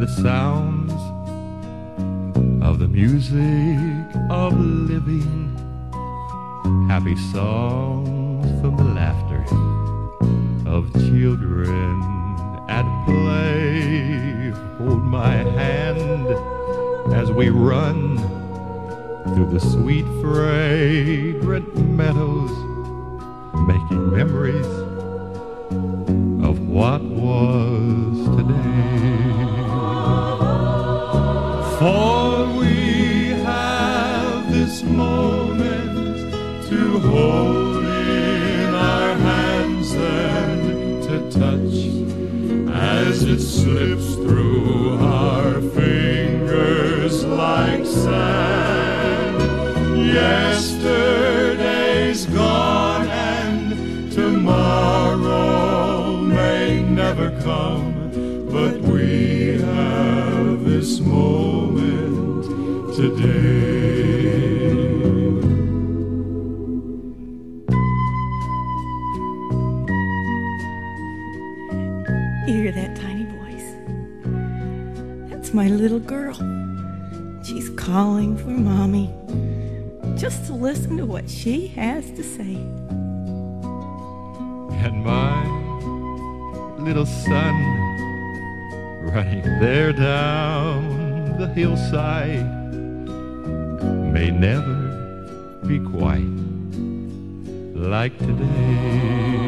the sounds of the music of living, happy songs from the laughter of children at play. Hold my hand as we run through the sweet fragrant meadows, making memories of what was today. For we have this moment to hold in our hands and to touch as it slips through our fingers like sand. Yesterday's gone and tomorrow may never come, but we have this moment today. You hear that tiny voice? That's my little girl. She's calling for Mommy, just to listen to what she has to say. And my little son running there down the hillside may never be quite like today.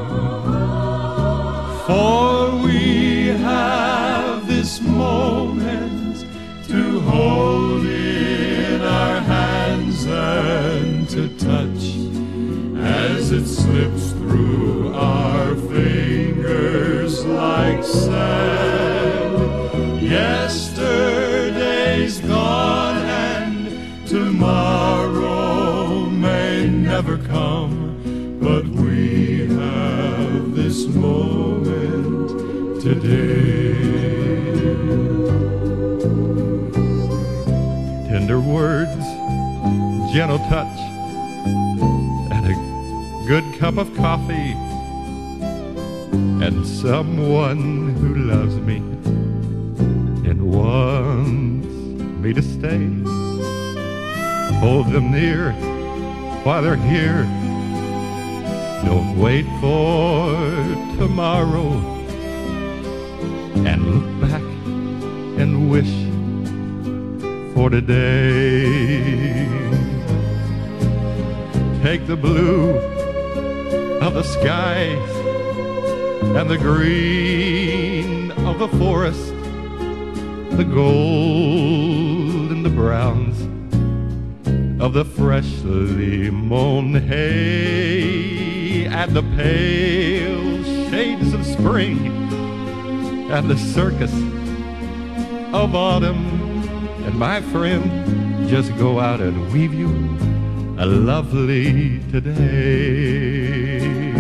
For we have this moment to hold in our hands and to touch as it slips through our fingers like sand. Yesterday's gone and tomorrow may never come, but we have this moment today. Tender words, gentle touch, and a good cup of coffee, and someone who loves me and wants me to stay. Hold them near while they're here. Don't wait for tomorrow, and look back and wish for today. Take the blue of the skies and the green of the forest, the gold and the browns of the freshly mown hay, and the pale shades of spring and the circus of autumn. And my friend, just go out and weave you a lovely today.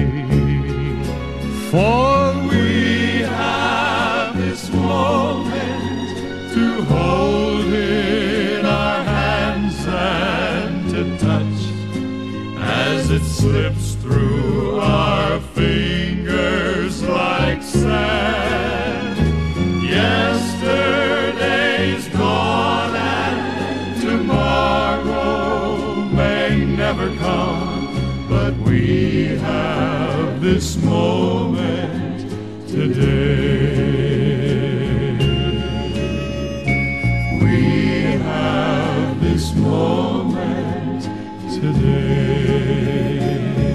For we have this moment to hold in our hands and to touch as it slips through our fingers like sand. Yesterday's gone and tomorrow may never come, but we have this moment today. We have this moment today.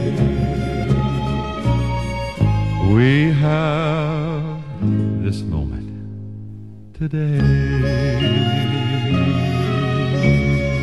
We have this moment today.